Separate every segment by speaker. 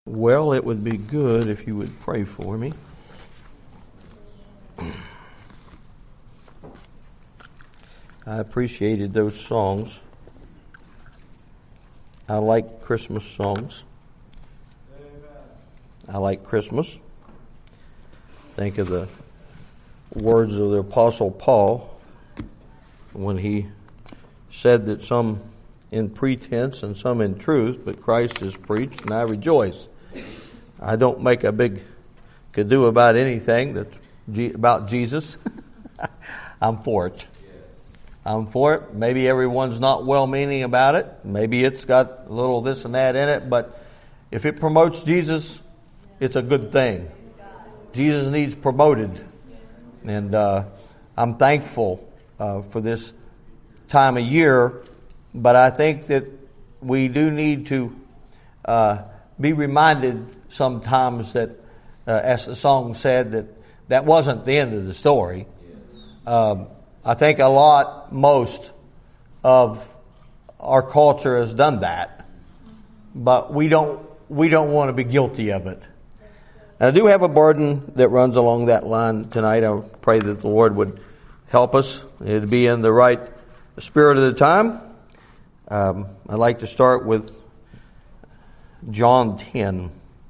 Speaker 1: Well, it would be good if you would pray for me. I appreciated those songs. I like Christmas songs. I like Christmas. Think of the words of the Apostle Paul when he said that some in pretense and some in truth, but Christ is preached, and I rejoice. I don't make a big to-do about anything about Jesus. I'm for it. I'm for it. Maybe everyone's not well-meaning about it. Maybe it's got a little this and that in it, but if it promotes Jesus, it's a good thing. Jesus needs promoted. And I'm thankful for this time of year, but I think that we do need to be reminded sometimes that, as the song said, that wasn't the end of the story. I think most of our culture has done that, but we don't want to be guilty of it. And I do have a burden that runs along that line tonight. I pray that the Lord would help us. It'd be in the right spirit of the time. I'd like to start with John 10.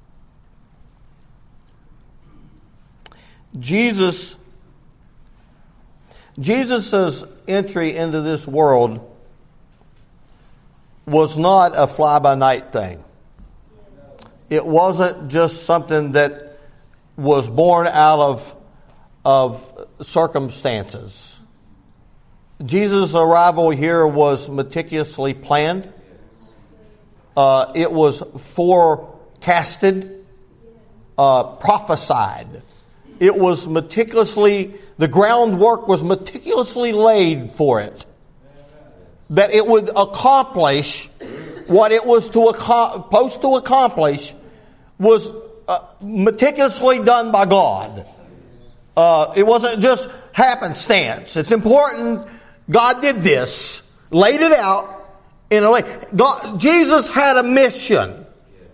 Speaker 1: Jesus' entry into this world was not a fly-by-night thing. It wasn't just something that was born out of circumstances. Jesus' arrival here was meticulously planned. It was forecasted, prophesied. It was the groundwork was meticulously laid for it. That it would accomplish what it was supposed to accomplish was meticulously done by God. It wasn't just happenstance. It's important. God did this, laid it out in a way. Jesus had a mission.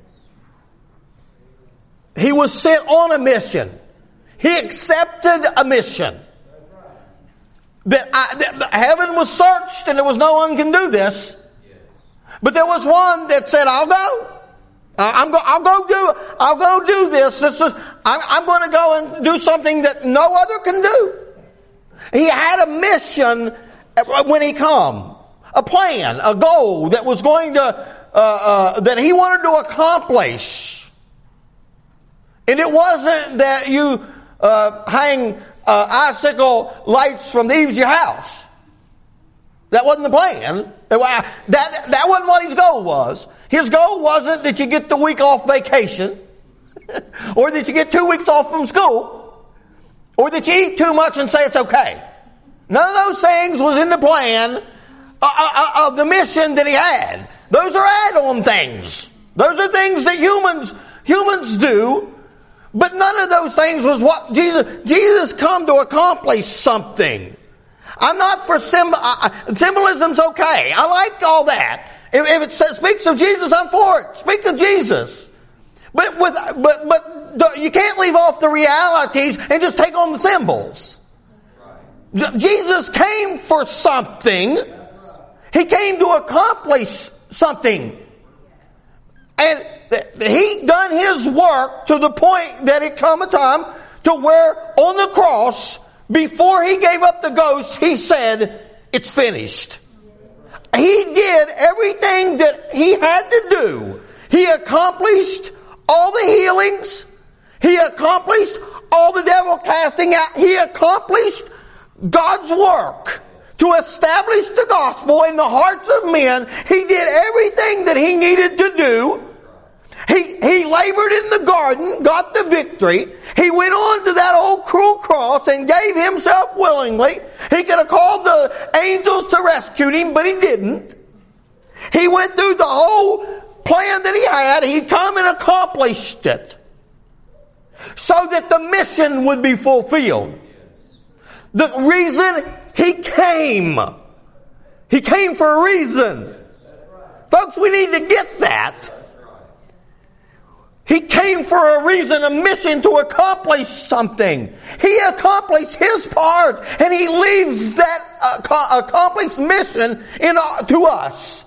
Speaker 1: He was sent on a mission. He accepted a mission. That heaven was searched and there was no one can do this. But there was one that said, "I'll go. I'll go do this. I'm going to go and do something that no other can do." He had a mission when he come, a plan, a goal that was going to that he wanted to accomplish. And it wasn't that you hang icicle lights from the eaves of your house. That wasn't the plan. That wasn't what his goal was. His goal wasn't that you get the week off vacation, or that you get 2 weeks off from school, or that you eat too much and say it's okay. None of those things was in the plan of the mission that he had. Those are add-on things. Those are things that humans do. But none of those things was what Jesus come to accomplish something. I'm not for symbolism's okay. I like all that. If it speaks of Jesus, I'm for it. Speak of Jesus. But you can't leave off the realities and just take on the symbols. Jesus came for something. He came to accomplish something. And he done his work to the point that it come a time to where on the cross, before he gave up the ghost, he said, "It's finished." He did everything that he had to do. He accomplished all the healings. He accomplished all the devil casting out. He accomplished God's work to establish the gospel in the hearts of men. He did everything that he needed to do. He labored in the garden, got the victory. He went on to that old cruel cross and gave himself willingly. He could have called the angels to rescue him, but he didn't. He went through the whole plan that he had. He come and accomplished it so that the mission would be fulfilled. The reason he came for a reason. Folks, we need to get that. He waiting for a reason, a mission to accomplish something. He accomplished his part, and he leaves that accomplished mission to us.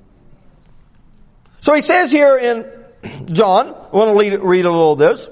Speaker 1: So he says here in John, I want to read a little of this.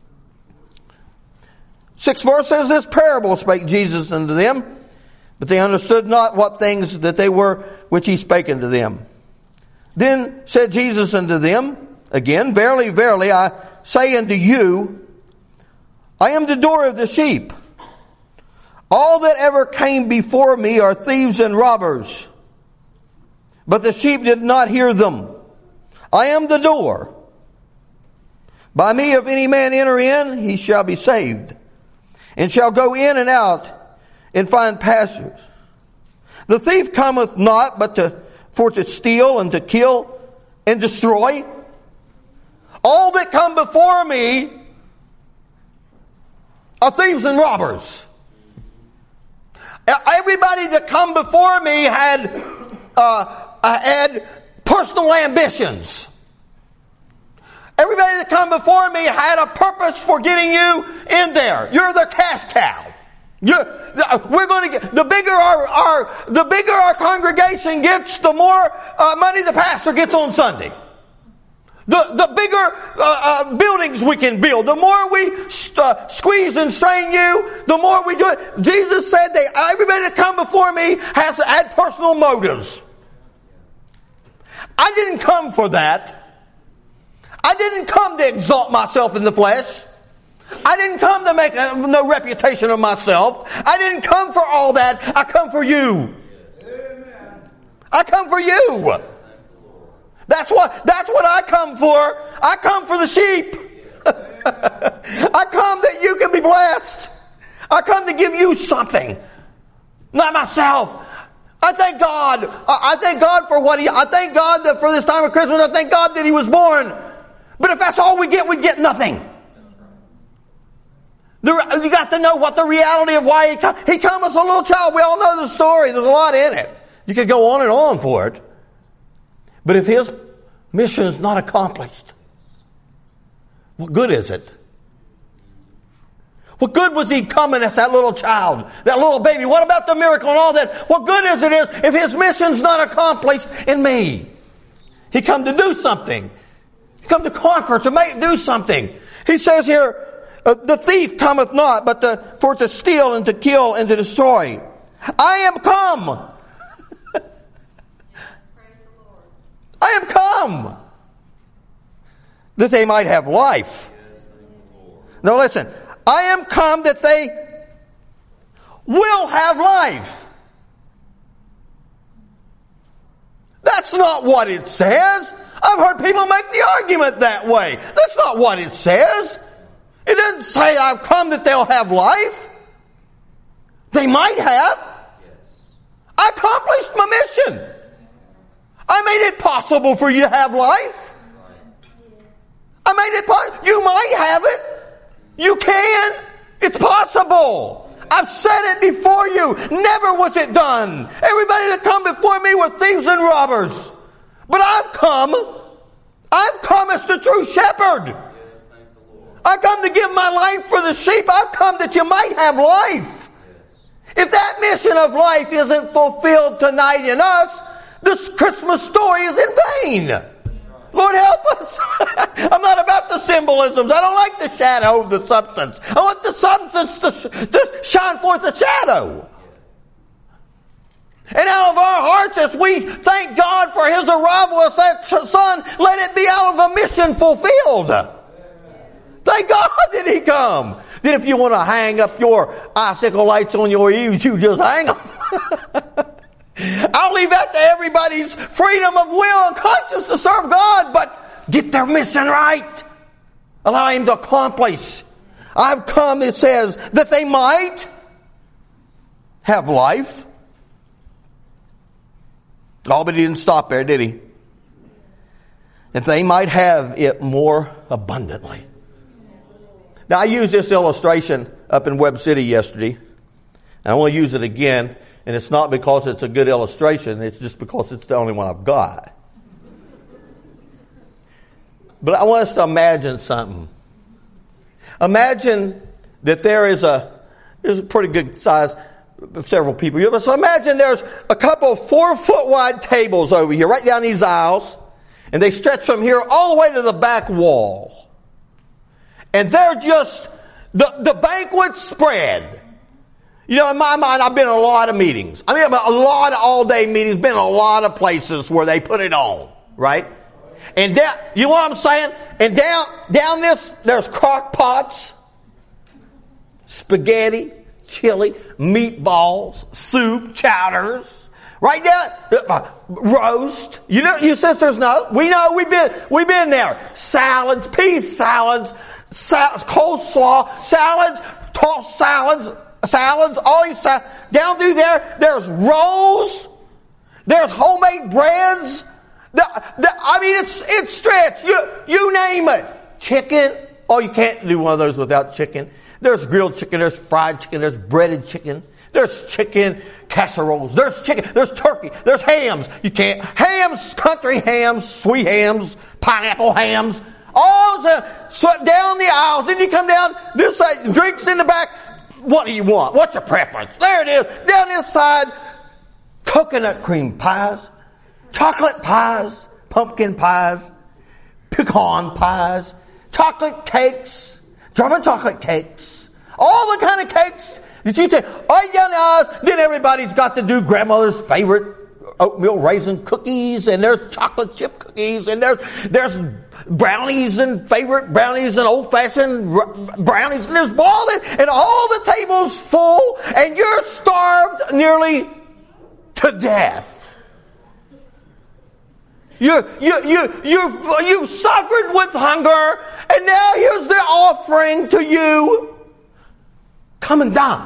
Speaker 1: 6th verse says, this parable spake Jesus unto them, but they understood not what things that they were which he spake unto them. Then said Jesus unto them again, verily, verily, I say unto you, I am the door of the sheep. All that ever came before me are thieves and robbers, but the sheep did not hear them. I am the door. By me, if any man enter in, he shall be saved, and shall go in and out and find pastures. The thief cometh not but for to steal and to kill and destroy. All that come before me are thieves and robbers. Everybody that come before me had personal ambitions. Everybody that come before me had a purpose for getting you in there. You're the cash cow. We're going to get the bigger our congregation gets, the more money the pastor gets on Sunday. The bigger buildings we can build, the more we squeeze and strain you, the more we do it. Jesus said that everybody that come before me has had personal motives. I didn't come for that. I didn't come to exalt myself in the flesh. I didn't come to make no reputation of myself. I didn't come for all that. I come for you. I come for you. That's what I come for. I come for the sheep. I come that you can be blessed. I come to give you something. Not myself. I thank God. I thank God for I thank God that for this time of Christmas, I thank God that He was born. But if that's all we get nothing. You got to know what the reality of why He come as a little child. We all know the story. There's a lot in it. You could go on and on for it. But if His mission is not accomplished, what good is it? What good was He coming as that little child, that little baby? What about the miracle and all that? What good is it if His mission's not accomplished in me? He come to do something. He come to conquer, to do something. He says here, the thief cometh not, but for to steal and to kill and to destroy. I am come. I am come that they might have life. Now listen, I am come that they will have life. That's not what it says. I've heard people make the argument that way. That's not what it says. It doesn't say I've come that they'll have life. They might have. I accomplished my mission. I made it possible for you to have life. I made it possible. You might have it. You can. It's possible. I've said it before you. Never was it done. Everybody that come before me were thieves and robbers. But I've come as the true shepherd. I come to give my life for the sheep. I've come that you might have life. If that mission of life isn't fulfilled tonight in us, this Christmas story is in vain. Lord help us. I'm not about the symbolisms. I don't like the shadow of the substance. I want the substance to shine forth a shadow. And out of our hearts, as we thank God for His arrival as that Son, let it be out of a mission fulfilled. Thank God that He come. Then if you want to hang up your icicle lights on your eaves, you just hang them. I'll leave that to everybody's freedom of will and conscience to serve God, but get their mission right. Allow Him to accomplish. I've come, it says, that they might have life. Oh, but He didn't stop there, did He? That they might have it more abundantly. Now, I used this illustration up in Webb City yesterday, and I want to use it again. And it's not because it's a good illustration. It's just because it's the only one I've got. But I want us to imagine something. Imagine that there's a pretty good size of several people here. So imagine there's a couple of 4-foot wide tables over here, right down these aisles. And they stretch from here all the way to the back wall. And they're just the banquet spread. You know, in my mind, I've been in a lot of meetings. I mean, a lot of all-day meetings, been in a lot of places where they put it on, right? And down, you know what I'm saying? And down this, there's crock pots, spaghetti, chili, meatballs, soup, chowders. Right down, roast. You know, you sisters know. We know, we've been there. Salads, peas salads, coleslaw, salads, tossed salads, all these salads. Down through there, there's rolls. There's homemade breads. I mean, it's stretched. You name it. Chicken. Oh, you can't do one of those without chicken. There's grilled chicken. There's fried chicken. There's breaded chicken. There's chicken casseroles. There's chicken. There's turkey. There's hams. You can't. Hams, country hams, sweet hams, pineapple hams. All down the aisles. Then you come down this side, drinks in the back. What do you want? What's your preference? There it is. Down this side, coconut cream pies, chocolate pies, pumpkin pies, pecan pies, chocolate cakes, German chocolate cakes, all the kind of cakes that you take right down the aisles. Then everybody's got to do grandmother's favorite oatmeal raisin cookies, and there's chocolate chip cookies, and there's brownies and favorite brownies and old-fashioned brownies, and there's all that, and all the tables full, and you're starved nearly to death. You've suffered with hunger, and now here's the offering to you. Come and dine.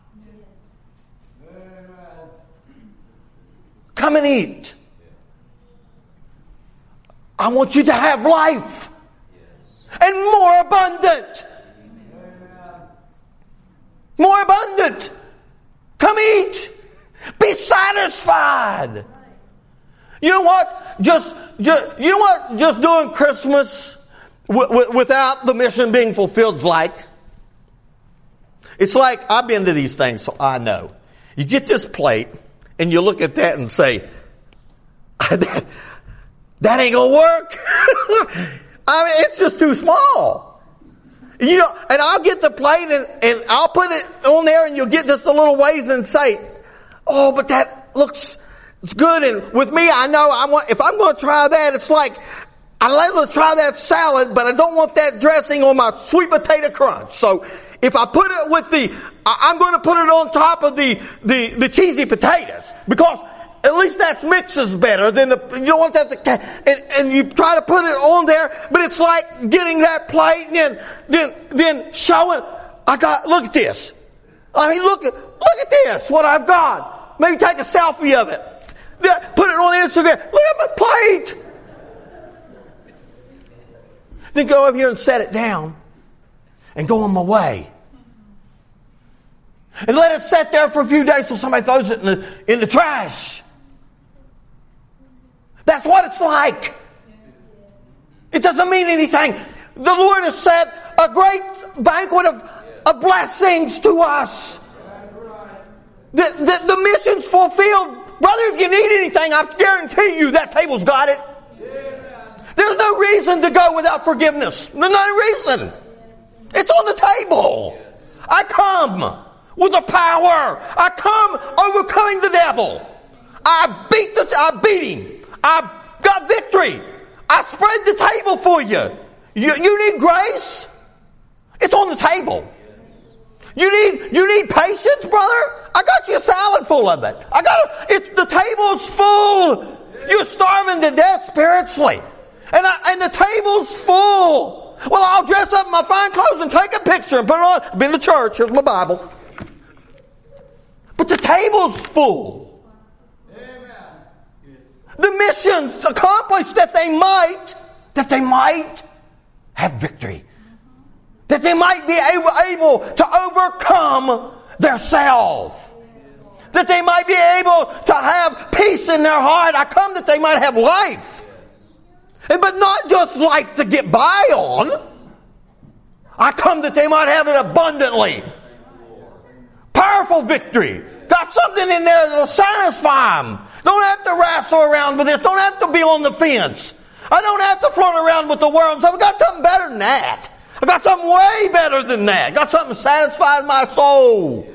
Speaker 1: Come and eat. I want you to have life. And more abundant. More abundant. Come eat. Be satisfied. You know what? Just doing Christmas without the mission being fulfilled is like? It's like, I've been to these things, so I know. You get this plate, and you look at that and say, that ain't gonna work. I mean, it's just too small. You know, and I'll get the plate and I'll put it on there, and you'll get just a little ways and say, oh, but that looks, it's good. And with me, I know if I'm going to try that, it's like, I'd rather try that salad, but I don't want that dressing on my sweet potato crunch. So if I put it with I'm going to put it on top of the cheesy potatoes, because at least that mixes better than you don't want that and you try to put it on there, but it's like getting that plate and then showing, look at this. I mean, look at this, what I've got. Maybe take a selfie of it. Put it on Instagram. Look at my plate. Then go over here and set it down and go on my way. And let it sit there for a few days till somebody throws it in the trash. That's what it's like. It doesn't mean anything. The Lord has set a great banquet of blessings to us. The mission's fulfilled. Brother, if you need anything, I guarantee you that table's got it. There's no reason to go without forgiveness. There's no reason. It's on the table. I come with the power. I come overcoming the devil. I beat him. I got victory. I spread the table for you. You need grace? It's on the table. You need patience, brother? I got you a salad full of it. The table's full. You're starving to death spiritually. And the table's full. Well, I'll dress up in my fine clothes and take a picture and put it on. I've been to church. Here's my Bible. But the table's full. The mission's accomplished that they might have victory. That they might be able to overcome themselves. That they might be able to have peace in their heart. I come that they might have life. But not just life to get by on. I come that they might have it abundantly. Powerful victory. Got something in there that'll satisfy them. Don't have to wrestle around with this. Don't have to be on the fence. I don't have to float around with the world. So I've got something better than that. I got something way better than that. I got something that satisfies my soul.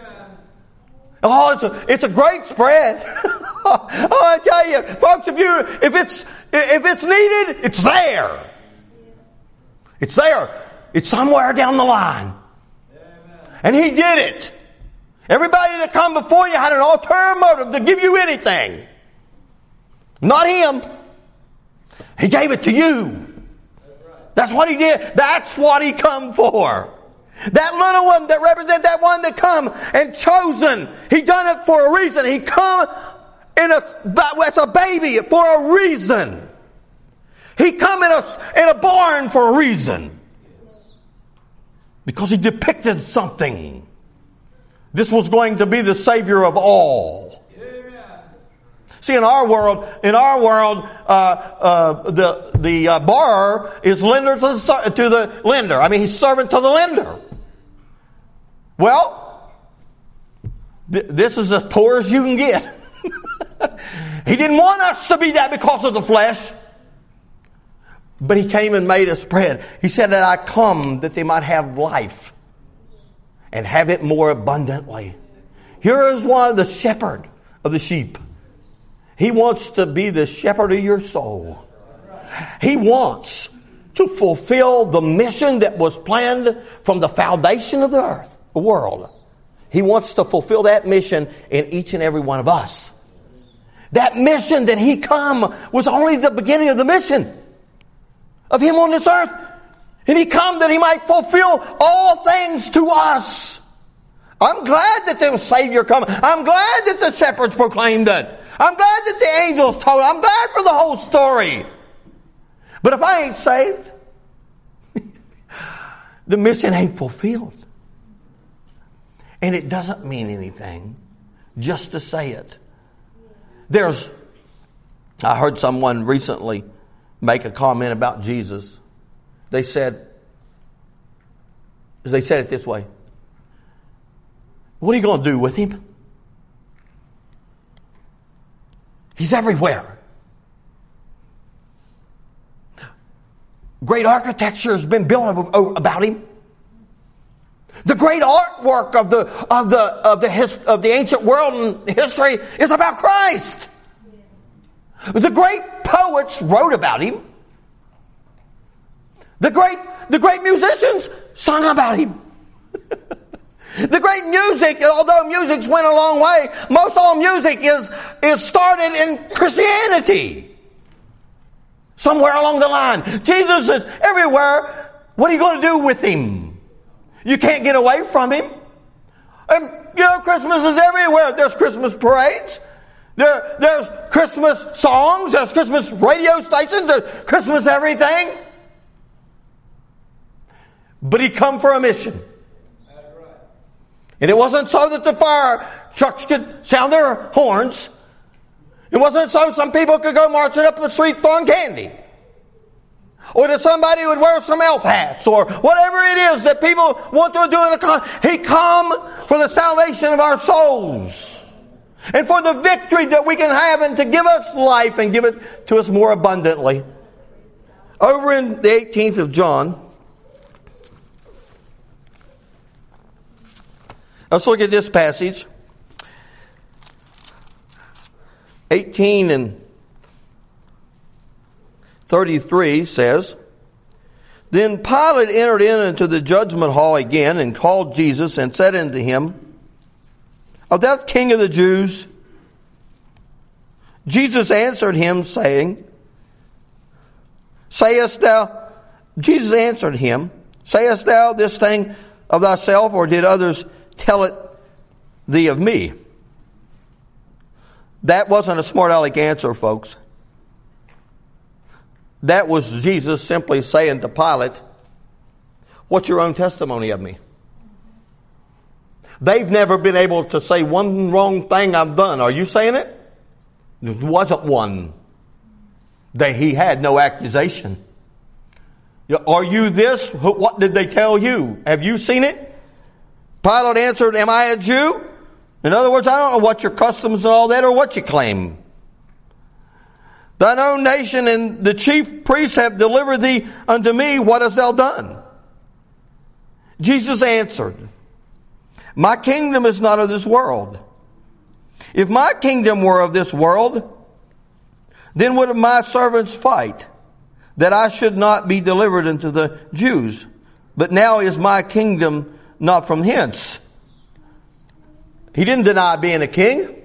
Speaker 1: Oh, it's a great spread. Oh, I tell you, folks, if it's needed, it's there. It's there. It's somewhere down the line. And He did it. Everybody that come before you had an ulterior motive to give you anything. Not Him. He gave it to you. That's what He did. That's what He come for. That little one that represents that one that come and chosen. He done it for a reason. He come as a baby for a reason. He come in a barn for a reason. Because He depicted something. This was going to be the Savior of all. See, in our world, the borrower is lender to the lender. I mean, he's servant to the lender. Well, this is as poor as you can get. He didn't want us to be that because of the flesh. But He came and made us bread. He said that I come that they might have life and have it more abundantly. Here is one, the shepherd of the sheep. He wants to be the shepherd of your soul. He wants to fulfill the mission that was planned from the foundation of the world. He wants to fulfill that mission in each and every one of us. That mission that He come was only the beginning of the mission of Him on this earth. And He come that He might fulfill all things to us. I'm glad that the Savior come. I'm glad that the shepherds proclaimed it. I'm glad that the angels told it. I'm glad for the whole story. But if I ain't saved, the mission ain't fulfilled. And it doesn't mean anything just to say it. I heard someone recently make a comment about Jesus. They said it this way. What are you going to do with Him? He's everywhere. Great architecture has been built about Him. The great artwork of the ancient world and history is about Christ. The great poets wrote about Him. The great musicians sung about Him. The great music, although music's went a long way, most all music is started in Christianity. Somewhere along the line. Jesus is everywhere. What are you going to do with Him? You can't get away from Him. And Christmas is everywhere. There's Christmas parades. There's Christmas songs. There's Christmas radio stations. There's Christmas everything. But He come for a mission. And it wasn't so that the fire trucks could sound their horns. It wasn't so some people could go marching up the street throwing candy. Or that somebody would wear some elf hats. Or whatever it is that people want to do. He come for the salvation of our souls. And for the victory that we can have and to give us life and give it to us more abundantly. Over in the 18th of John. Let's look at this passage. 18 and 33 says, Then Pilate entered into the judgment hall again and called Jesus and said unto him, Art thou King of the Jews? Jesus answered him, saying, Jesus answered him, Sayest thou this thing of thyself, or did others tell it thee of me? That wasn't a smart aleck answer, folks. That was Jesus simply saying to Pilate, what's your own testimony of me? They've never been able to say one wrong thing I've done. Are you saying it? There wasn't one. He had no accusation. Are you this? What did they tell you? Have you seen it? Pilate answered, am I a Jew? In other words, I don't know what your customs and all that or what you claim. Thine own nation and the chief priests have delivered thee unto me. What hast thou done? Jesus answered, my kingdom is not of this world. If my kingdom were of this world, then would my servants fight, that I should not be delivered unto the Jews. But now is my kingdom not from hence. He didn't deny being a king.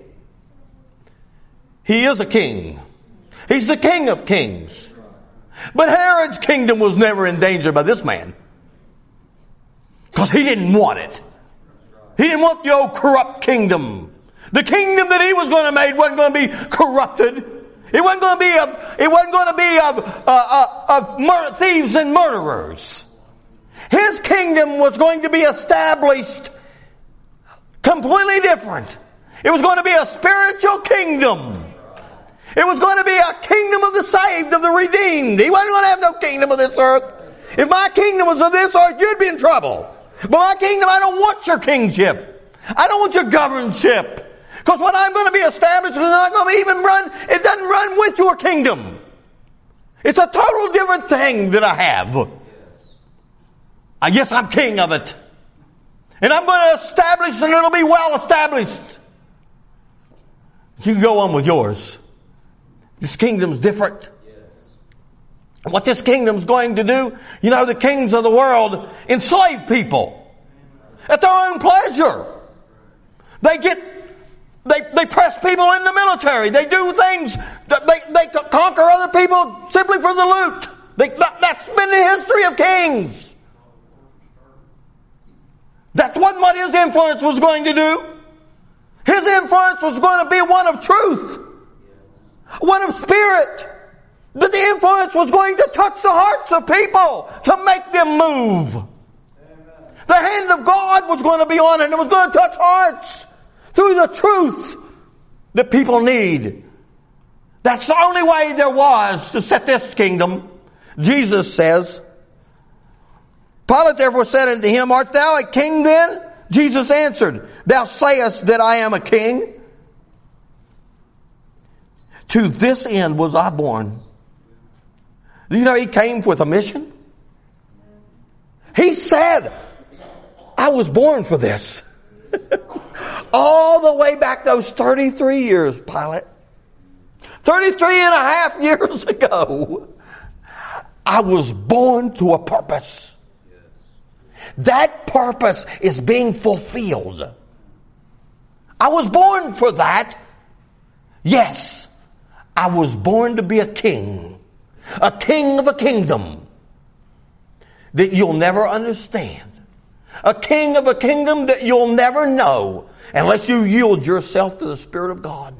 Speaker 1: He is a king. He's the King of kings. But Herod's kingdom was never in danger by this man. Because he didn't want it. He didn't want the old corrupt kingdom. The kingdom that he was going to make wasn't going to be corrupted. It wasn't going to be of thieves and murderers. His kingdom was going to be established completely different. It was going to be a spiritual kingdom. It was going to be a kingdom of the saved, of the redeemed. He wasn't going to have no kingdom of this earth. If my kingdom was of this earth, you'd be in trouble. But my kingdom, I don't want your kingship. I don't want your governorship. Because what I'm going to be established is not going to even run, it doesn't run with your kingdom. It's a total different thing that I have. I guess I'm king of it. And I'm going to establish and it'll be well established. You can go on with yours. This kingdom's different. What this kingdom's going to do, the kings of the world enslave people at their own pleasure. They press people in the military. They do things. They conquer other people simply for the loot. That's been the history of kings. That's what his influence was going to do. His influence was going to be one of truth, one of spirit. That the influence was going to touch the hearts of people to make them move. Amen. The hand of God was going to be on it and it was going to touch hearts through the truth that people need. That's the only way there was to set this kingdom. Jesus says, Pilate therefore said unto him, art thou a king then? Jesus answered, thou sayest that I am a king. To this end was I born. Do you know he came with a mission? He said, I was born for this. All the way back those 33 years, Pilate. 33 and a half years ago. I was born to a purpose. That purpose is being fulfilled. I was born for that. Yes, I was born to be a king. A king of a kingdom that you'll never understand. A king of a kingdom that you'll never know unless you yield yourself to the Spirit of God.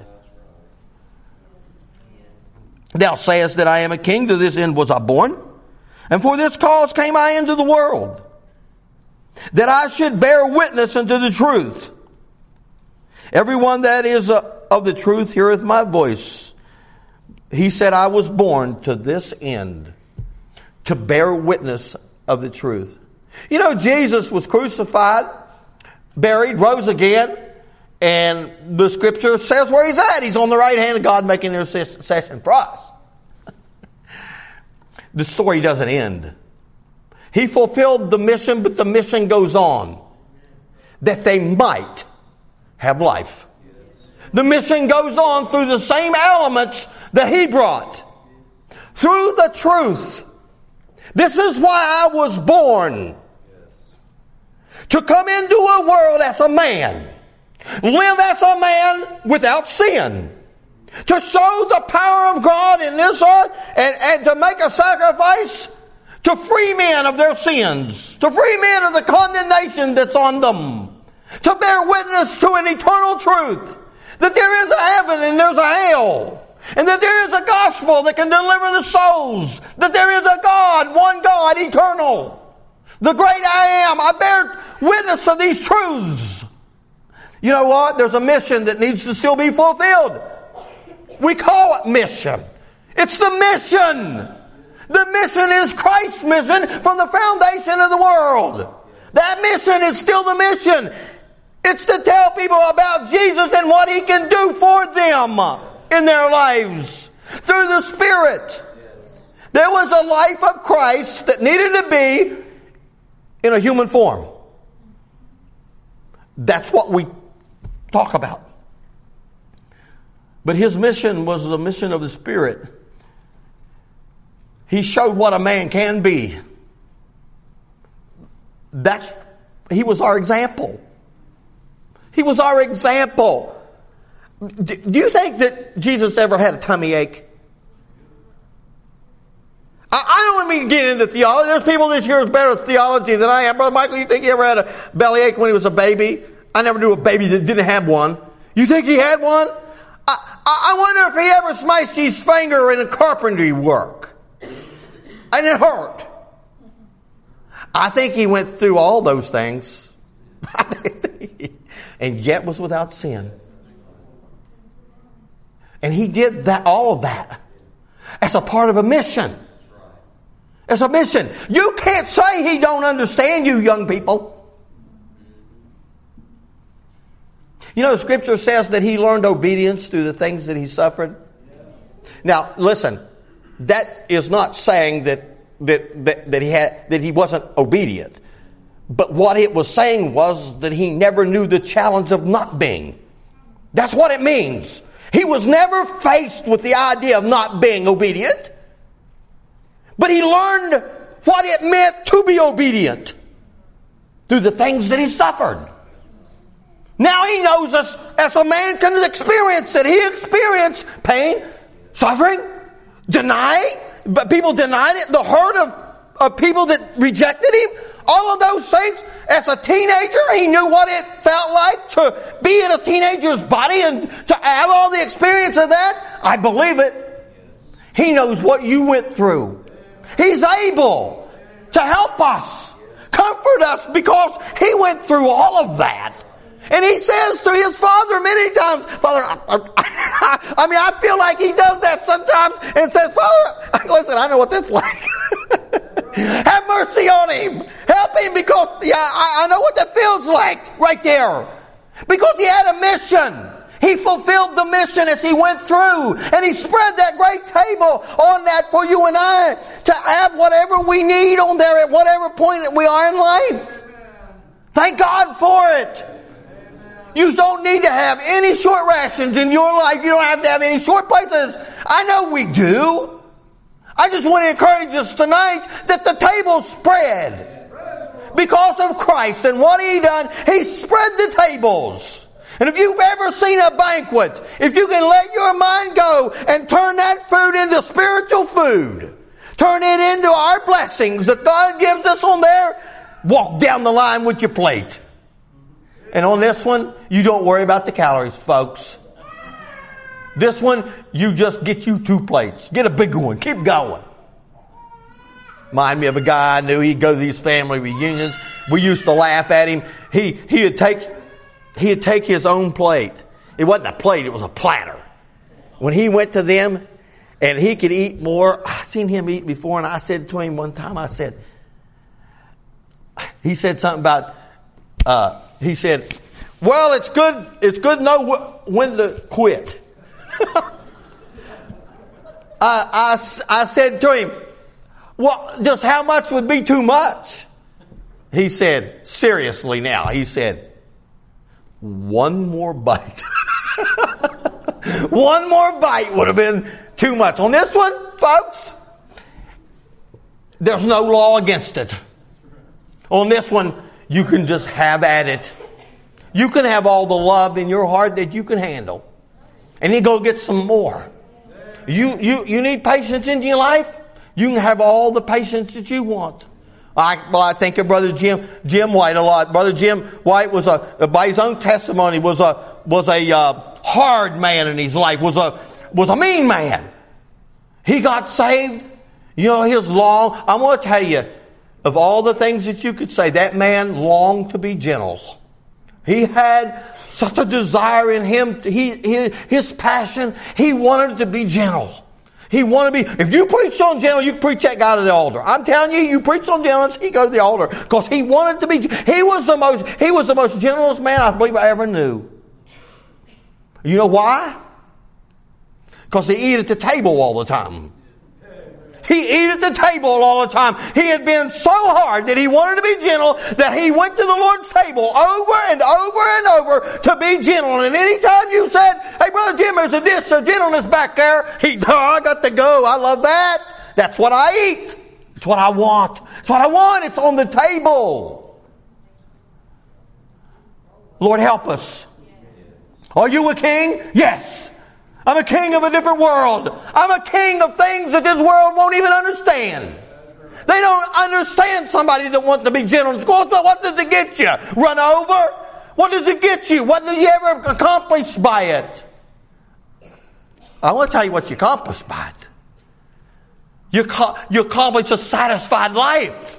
Speaker 1: Thou sayest that I am a king, to this end was I born. And for this cause came I into the world, that I should bear witness unto the truth. Everyone that is of the truth heareth my voice. He said, I was born to this end, to bear witness of the truth. Jesus was crucified, buried, rose again, and the scripture says where he's at. He's on the right hand of God making intercession for us. The story doesn't end. He fulfilled the mission, but the mission goes on, that they might have life. The mission goes on through the same elements that he brought. Through the truth. This is why I was born. To come into a world as a man. Live as a man without sin. To show the power of God in this earth and to make a sacrifice to free men of their sins. To free men of the condemnation that's on them. To bear witness to an eternal truth. That there is a heaven and there's a hell. And that there is a gospel that can deliver the souls. That there is a God, one God, eternal. The great I am. I bear witness to these truths. You know what? There's a mission that needs to still be fulfilled. We call it mission. It's the mission. The mission is Christ's mission from the foundation of the world. That mission is still the mission. It's to tell people about Jesus and what He can do for them in their lives through the Spirit. There was a life of Christ that needed to be in a human form. That's what we talk about. But His mission was the mission of the Spirit. He showed what a man can be. He was our example. He was our example. Do you think that Jesus ever had a tummy ache? I don't want to get into theology. There's people this year with better theology than I am. Brother Michael, you think he ever had a bellyache when he was a baby? I never knew a baby that didn't have one. You think he had one? I wonder if he ever smashed his finger in carpentry work. And it hurt. I think he went through all those things. And yet was without sin. And he did that, all of that, as a part of a mission. As a mission. You can't say he don't understand you, young people. You know, the Scripture says that he learned obedience through the things that he suffered. Now, listen, that is not saying that he wasn't obedient. But what it was saying was that he never knew the challenge of not being. That's what it means. He was never faced with the idea of not being obedient. But he learned what it meant to be obedient through the things that he suffered. Now he knows us as a man can experience it. He experienced pain, suffering, but people denied it, the hurt of people that rejected him. All of those things. As a teenager, he knew what it felt like to be in a teenager's body and to have all the experience of that. I believe it. He knows what you went through. He's able to help us, comfort us, because he went through all of that. And he says to his Father many times, Father, I feel like he does that sometimes and says, Father, listen, I know what that's like. Have mercy on him. Help him, because I know what that feels like right there. Because he had a mission. He fulfilled the mission as he went through. And he spread that great table on that for you and I to have whatever we need on there at whatever point that we are in life. Thank God for it. You don't need to have any short rations in your life. You don't have to have any short places. I know we do. I just want to encourage us tonight that the table's spread. Because of Christ and what He done, He spread the tables. And if you've ever seen a banquet, if you can let your mind go and turn that food into spiritual food, turn it into our blessings that God gives us on there, walk down the line with your plate. And on this one, you don't worry about the calories, folks. This one, you just get you 2 plates. Get a bigger one. Keep going. Remind me of a guy I knew. He'd go to these family reunions. We used to laugh at him. He'd take his own plate. It wasn't a plate, it was a platter. When he went to them and he could eat more, I've seen him eat before, and I said to him one time, he said something about, he said, well, it's good to know when to quit. I said to him, well, just how much would be too much? He said, seriously now, he said, one more bite. One more bite would have been too much. On this one, folks, there's no law against it. On this one, you can just have at it. You can have all the love in your heart that you can handle. And you go get some more. You need patience in your life? You can have all the patience that you want. I think of Brother Jim White a lot. Brother Jim White was by his own testimony, was a hard man in his life, was a mean man. He got saved. You know, I'm going to tell you, of all the things that you could say, that man longed to be gentle. He had such a desire in him, his passion, he wanted to be gentle. He wanted to be, if you preach on gentleness, you can preach that guy to the altar. I'm telling you, you preach on gentleness, he go to the altar. Because he wanted to be, he was the most gentlest man I believe I ever knew. You know why? Because he ate at the table all the time. He ate at the table all the time. He had been so hard that he wanted to be gentle that he went to the Lord's table over and over and over to be gentle. And anytime you said, hey, Brother Jim, there's a dish of gentleness back there, I got to go. I love that. That's what I eat. It's what I want. It's what I want. It's on the table. Lord, help us. Are you a king? Yes. I'm a king of a different world. I'm a king of things that this world won't even understand. They don't understand somebody that wants to be gentle. What does it get you? Run over? What does it get you? What do you ever accomplish by it? I want to tell you what you accomplish by it. You accomplish a satisfied life.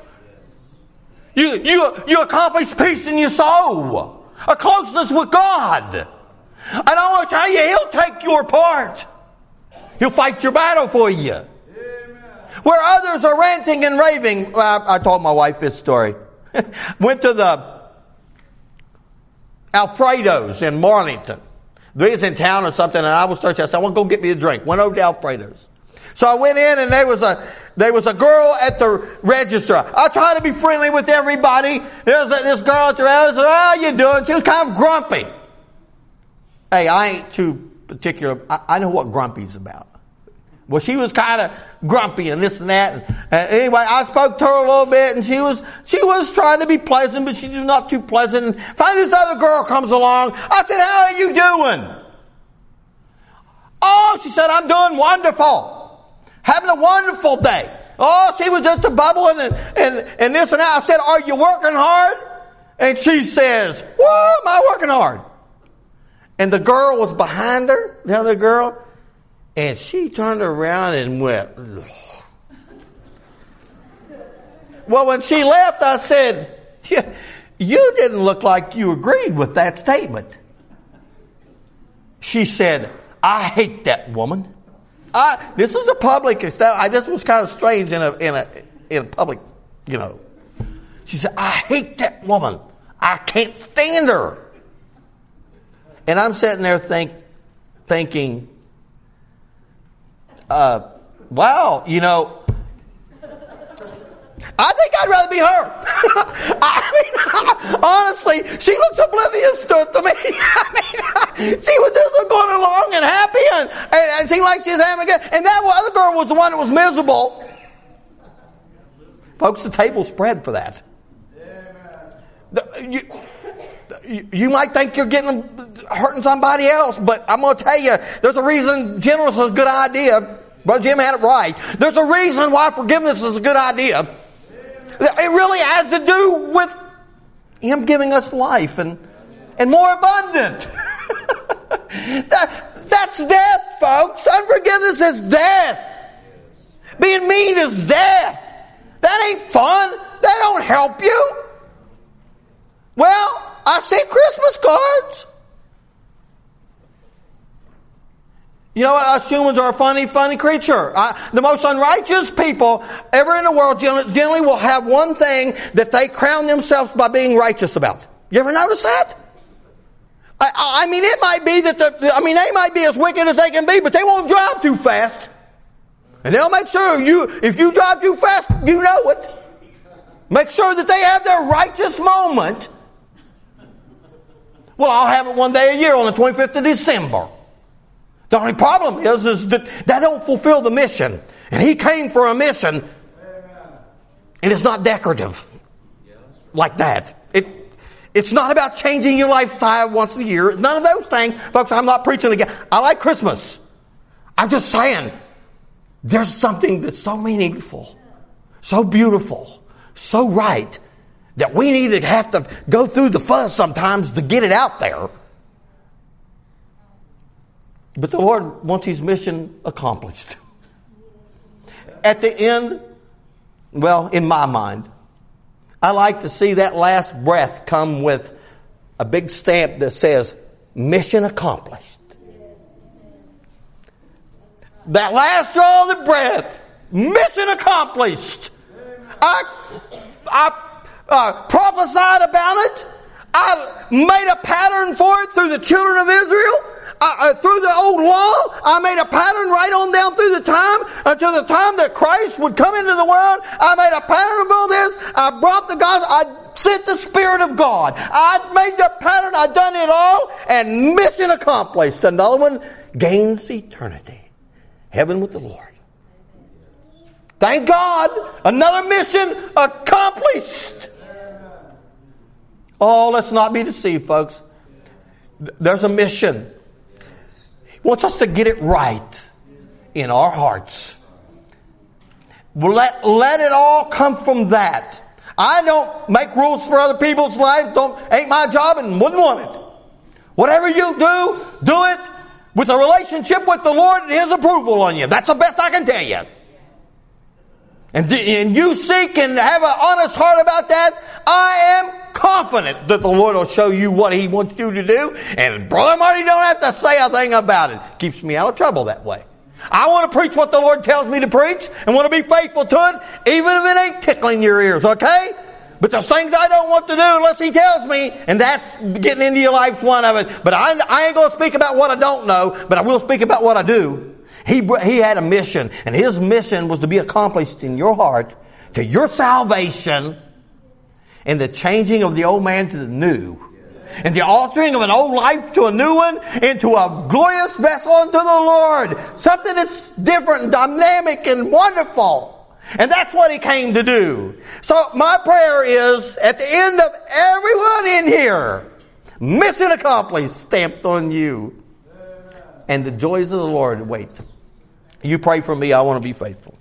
Speaker 1: You accomplish peace in your soul. A closeness with God. And I want to tell you, He'll take your part. He'll fight your battle for you. Amen. Where others are ranting and raving. Well, I told my wife this story. Went to the Alfredo's in Marlington. They was in town or something, and I was thirsty. I said, I want to go get me a drink. Went over to Alfredo's. So I went in, and there was a girl at the register. I tried to be friendly with everybody. There was this girl at the register. How you doing? She was kind of grumpy. Hey, I ain't too particular. I know what grumpy's about. Well, she was kind of grumpy and this and that. And anyway, I spoke to her a little bit, and she was trying to be pleasant, but she was not too pleasant. And finally, this other girl comes along. I said, "How are you doing?" Oh, she said, "I'm doing wonderful, having a wonderful day." Oh, she was just a bubbling and this and that. I said, "Are you working hard?" And she says, "Well, am I working hard?" And the girl was behind her, the other girl, and she turned around and went, ugh. Well, when she left, I said, you didn't look like you agreed with that statement. She said, "I hate that woman." This was a public, this was kind of strange in a public, She said, "I hate that woman. I can't stand her." And I'm sitting there thinking, wow, I think I'd rather be her. Honestly, she looks oblivious to me. She was just going along and happy and seemed like she was having a good. And that other girl was the one that was miserable. Folks, the table spread for that. You might think you're hurting somebody else, but I'm going to tell you, there's a reason gentleness is a good idea. Brother Jim had it right. There's a reason why forgiveness is a good idea. It really has to do with Him giving us life and more abundant. That's death, folks. Unforgiveness is death. Being mean is death. That ain't fun. That don't help you. Well, I see Christmas cards. Us humans are a funny creature. The most unrighteous people ever in the world generally will have one thing that they crown themselves by being righteous about. You ever notice that? It might be that they might be as wicked as they can be, but they won't drive too fast. And they'll make sure if you drive too fast, you know it. Make sure that they have their righteous moment. Well, I'll have it one day a year on the 25th of December. The only problem is that don't fulfill the mission. And He came for a mission. And it's not decorative like that. It's not about changing your lifestyle once a year. It's none of those things. Folks, I'm not preaching again. I like Christmas. I'm just saying, there's something that's so meaningful, so beautiful, so right, that we need to have to go through the fuzz sometimes to get it out there. But the Lord wants His mission accomplished. At the end, well, in my mind, I like to see that last breath come with a big stamp that says, mission accomplished. That last draw of the breath. Mission accomplished. I prophesied about it. I made a pattern for it through the children of Israel. Through the old law, I made a pattern right on down through the time until the time that Christ would come into the world. I made a pattern of all this. I brought the gospel. I sent the Spirit of God. I made the pattern. I done it all, and mission accomplished. Another one gains eternity, heaven with the Lord. Thank God, another mission accomplished. Oh, let's not be deceived, folks. There's a mission. He wants us to get it right in our hearts. Let it all come from that. I don't make rules for other people's lives. Ain't my job and wouldn't want it. Whatever you do it with a relationship with the Lord and His approval on you. That's the best I can tell you. And you seek and have an honest heart about that. I am confident that the Lord will show you what He wants you to do. And Brother Marty don't have to say a thing about it. Keeps me out of trouble that way. I want to preach what the Lord tells me to preach and want to be faithful to it, even if it ain't tickling your ears, okay? But there's things I don't want to do unless He tells me, and that's getting into your life's one of it. But I ain't going to speak about what I don't know, but I will speak about what I do. He had a mission, and His mission was to be accomplished in your heart to your salvation and the changing of the old man to the new. And the altering of an old life to a new one, into a glorious vessel unto the Lord. Something that's different and dynamic and wonderful. And that's what He came to do. So my prayer is, at the end of everyone in here, mission accomplished, stamped on you. And the joys of the Lord wait. You pray for me, I want to be faithful.